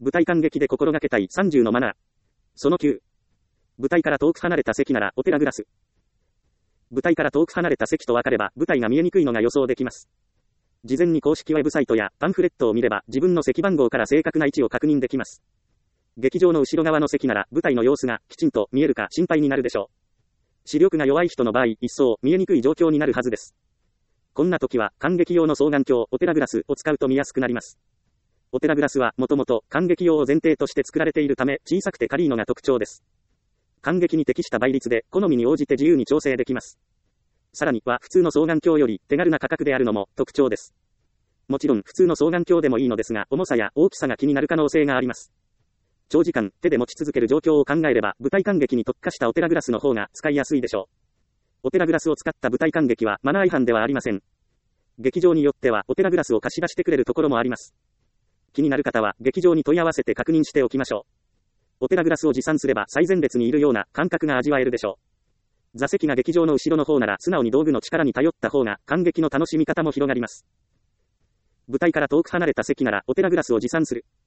舞台観劇で心がけたい30のマナー。その9。舞台から遠く離れた席ならオペラグラス。舞台から遠く離れた席と分かれば舞台が見えにくいのが予想できます。事前に公式ウェブサイトやパンフレットを見れば自分の席番号から正確な位置を確認できます。劇場の後ろ側の席なら舞台の様子がきちんと見えるか心配になるでしょう。視力が弱い人の場合一層見えにくい状況になるはずです。こんな時は観劇用の双眼鏡オペラグラスを使うと見やすくなります。オペラグラスはもともと観劇用を前提として作られているため小さくて軽いのが特徴です。観劇に適した倍率で好みに応じて自由に調整できます。さらには普通の双眼鏡より手軽な価格であるのも特徴です。もちろん普通の双眼鏡でもいいのですが重さや大きさが気になる可能性があります。長時間手で持ち続ける状況を考えれば舞台観劇に特化したオペラグラスの方が使いやすいでしょう。オペラグラスを使った舞台観劇はマナー違反ではありません。劇場によってはオペラグラスを貸し出してくれるところもあります。気になる方は劇場に問い合わせて確認しておきましょう。オペラグラスを持参すれば最前列にいるような感覚が味わえるでしょう。座席が劇場の後ろの方なら素直に道具の力に頼った方が観劇の楽しみ方も広がります。舞台から遠く離れた席ならオペラグラスを持参する。